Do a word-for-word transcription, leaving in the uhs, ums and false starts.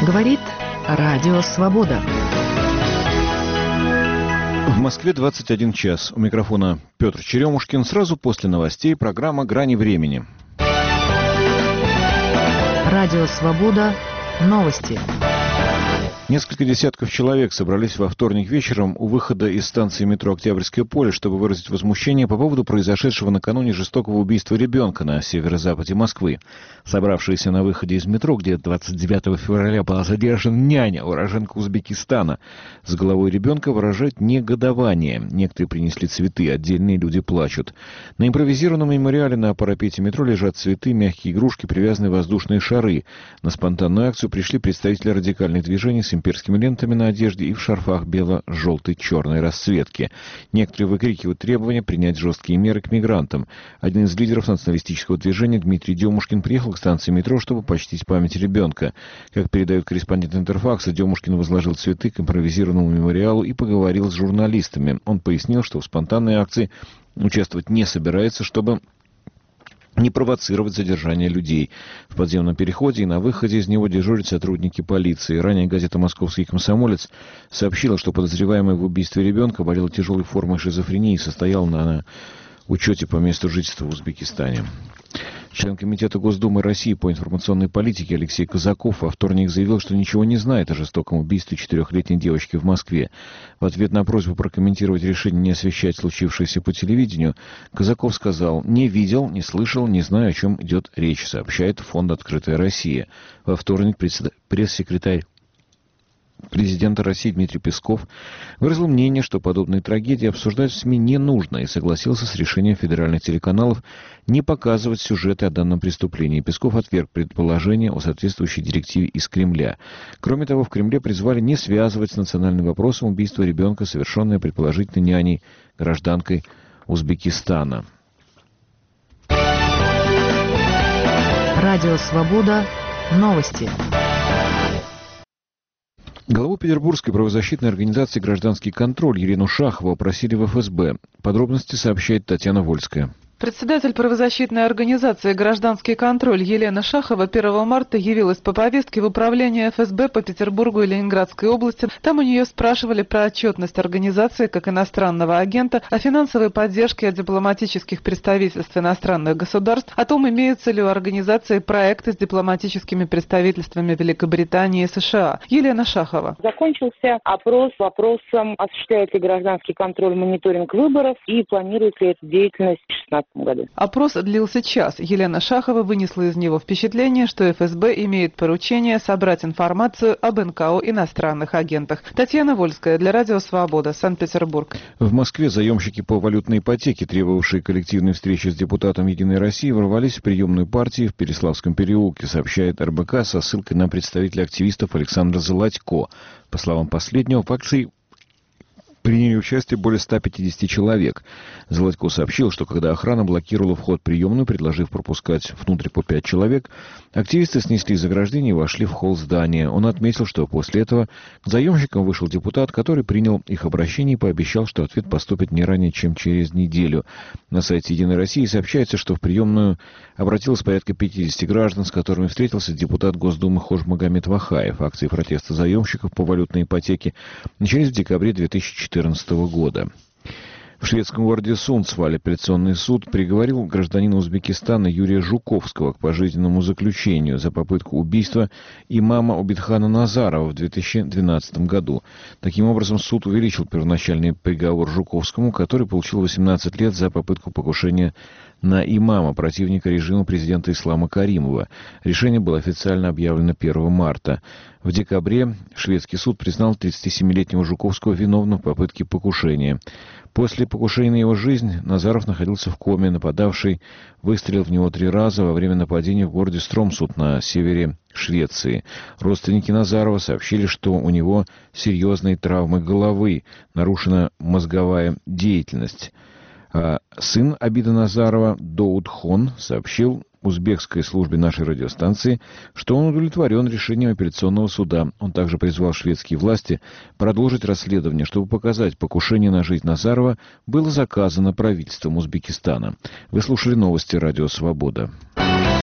Говорит Радио Свобода. В Москве двадцать один час. У микрофона Петр Черемушкин. Сразу после новостей программа «Грани времени». Радио Свобода. Новости. Несколько десятков человек собрались во вторник вечером у выхода из станции метро «Октябрьское поле», чтобы выразить возмущение по поводу произошедшего накануне жестокого убийства ребенка на северо-западе Москвы. Собравшиеся на выходе из метро, где двадцать девятого февраля была задержана няня, уроженка Узбекистана, с головой ребенка выражают негодование. Некоторые принесли цветы, отдельные люди плачут. На импровизированном мемориале на парапете метро лежат цветы, мягкие игрушки, привязанные воздушные шары. На спонтанную акцию пришли представители радикальных движений с имперскими лентами на одежде и в шарфах бело-желтой-черной расцветки. Некоторые выкрикивают требования принять жесткие меры к мигрантам. Один из лидеров националистического движения, Дмитрий Демушкин, приехал к станции метро, чтобы почтить память ребенка. Как передает корреспондент Интерфакса, Демушкин возложил цветы к импровизированному мемориалу и поговорил с журналистами. Он пояснил, что в спонтанной акции участвовать не собирается, чтобы не провоцировать задержание людей. В подземном переходе и на выходе из него дежурят сотрудники полиции. Ранее газета «Московский комсомолец» сообщила, что подозреваемый в убийстве ребенка болел тяжелой формой шизофрении и состоял на учете по месту жительства в Узбекистане. Член Комитета Госдумы России по информационной политике Алексей Казаков во вторник заявил, что ничего не знает о жестоком убийстве четырехлетней девочки в Москве. В ответ на просьбу прокомментировать решение не освещать случившееся по телевидению, Казаков сказал: «Не видел, не слышал, не знаю, о чем идет речь», сообщает фонд «Открытая Россия». Во вторник пресс-секретарь президента России Дмитрий Песков выразил мнение, что подобные трагедии обсуждать в СМИ не нужно, и согласился с решением федеральных телеканалов не показывать сюжеты о данном преступлении. Песков отверг предположение о соответствующей директиве из Кремля. Кроме того, в Кремле призвали не связывать с национальным вопросом убийство ребенка, совершенное предположительно няней, гражданкой Узбекистана. Радио Свобода. Новости. Главу петербургской правозащитной организации «Гражданский контроль» Елену Шахову опросили в эф эс бэ. Подробности сообщает Татьяна Вольская. Председатель правозащитной организации «Гражданский контроль» Елена Шахова первого марта явилась по повестке в управление эф эс бэ по Петербургу и Ленинградской области. Там у нее спрашивали про отчетность организации как иностранного агента, о финансовой поддержке от дипломатических представительств иностранных государств, о том, имеются ли у организации проекты с дипломатическими представительствами Великобритании и США. Елена Шахова. Закончился опрос вопросом, осуществляет ли гражданский контроль мониторинг выборов и планирует ли эту деятельность в две тысячи шестнадцатом году. Опрос длился час. Елена Шахова вынесла из него впечатление, что эф эс бэ имеет поручение собрать информацию об эн ка о иностранных агентах. Татьяна Вольская для Радио Свобода, Санкт-Петербург. В Москве заемщики по валютной ипотеке, требовавшие коллективной встречи с депутатом «Единой России», ворвались в приемную партии в Переславском переулке, сообщает эр бэ ка со ссылкой на представителя активистов Александра Золотько. По словам последнего, в акции приняли участие более ста пятидесяти человек. Золотько сообщил, что когда охрана блокировала вход в приемную, предложив пропускать внутрь по пять человек, активисты снесли заграждение и вошли в холл здания. Он отметил, что после этого к заемщикам вышел депутат, который принял их обращение и пообещал, что ответ поступит не ранее, чем через неделю. На сайте «Единой России» сообщается, что в приемную обратилось порядка пятидесяти граждан, с которыми встретился депутат Госдумы Хожмагомед Вахаев. Акции протеста заемщиков по валютной ипотеке начались в декабре две тысячи четырнадцатого года. В шведском городе Сунцваль апелляционный суд приговорил гражданина Узбекистана Юрия Жуковского к пожизненному заключению за попытку убийства имама Убидхана Назарова в две тысячи двенадцатом году. Таким образом, суд увеличил первоначальный приговор Жуковскому, который получил восемнадцать лет за попытку покушения на имама, противника режима президента Ислама Каримова. Решение было официально объявлено первого марта. В декабре шведский суд признал тридцатисемилетнего Жуковского виновным в попытке покушения. После покушения на его жизнь Назаров находился в коме. Нападавший выстрелил в него три раза во время нападения в городе Стромсуд на севере Швеции. Родственники Назарова сообщили, что у него серьезные травмы головы, нарушена мозговая деятельность. А сын Абида Назарова, Доуд Хон, сообщил узбекской службе нашей радиостанции, что он удовлетворен решением апелляционного суда. Он также призвал шведские власти продолжить расследование, чтобы показать, покушение на жизнь Назарова было заказано правительством Узбекистана. Вы слушали новости Радио Свобода.